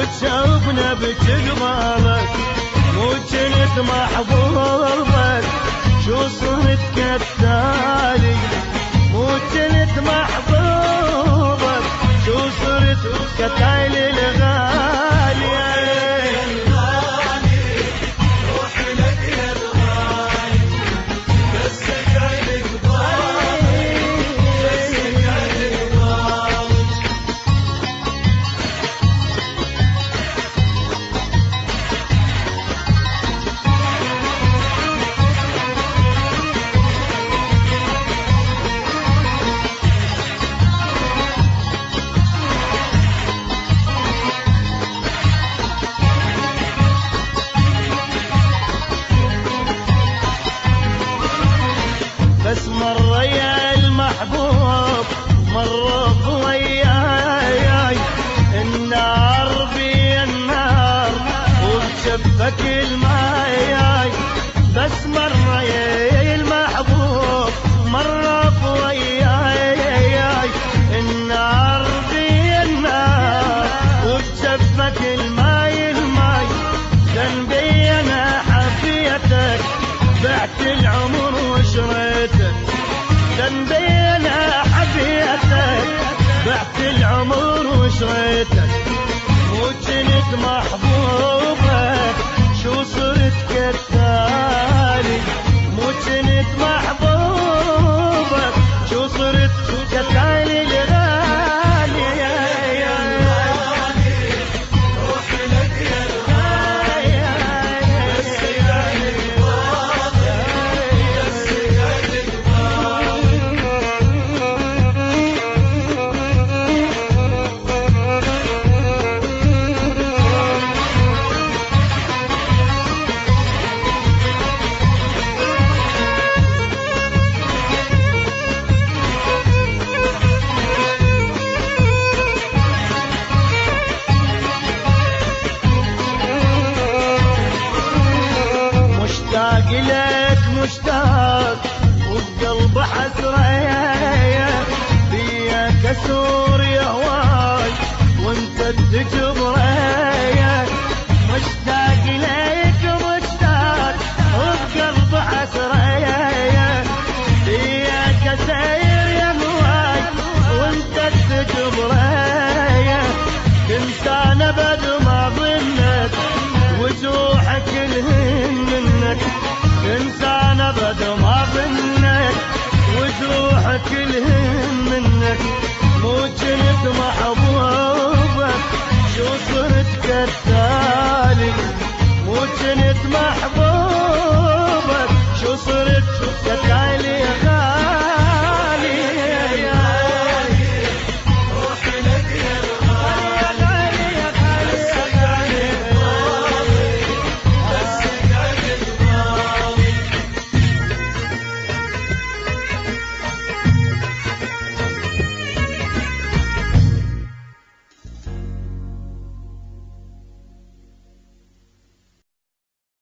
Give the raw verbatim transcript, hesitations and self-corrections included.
تشوفنا بتقبالك مو جنت محبوبك شو صرت كالتالي مو جنت محبوبك شو صرت كالتالي الغالي روحي لك يا الغالي بسك على قبالي بسك على قبالي بس مرة يا المحبوب مرة بوياي النار بي النار وبشبك الماي بس مرة يا المحبوب مرة بوياي النار بي النار وبشبك الماي الماي ذنبي انا حبيتك بعت العمر وشريتك ذنبي انا حبيتك بعت العمر وشريتك مو جنت محبوبك شو صرت كالتالي مو جنت محبوبك شو صرت كالتالي الغالي روحي لك يا الغالي بسك على قبالي بسك على مشتاق لك مشتاق وبقلب حسرة بيك اسور يا هواي وانت تجبري مشتاق لك مشتاق وبقلب حسرة بيك اسير يا هواي وانت تجبري تنسانا بد ما ظنك وجوحك الهن منك انسان ابد ما ظنك وجوحك الهم منك مو جنت محبوبك شو صرت كالتالي مو جنت محبوبك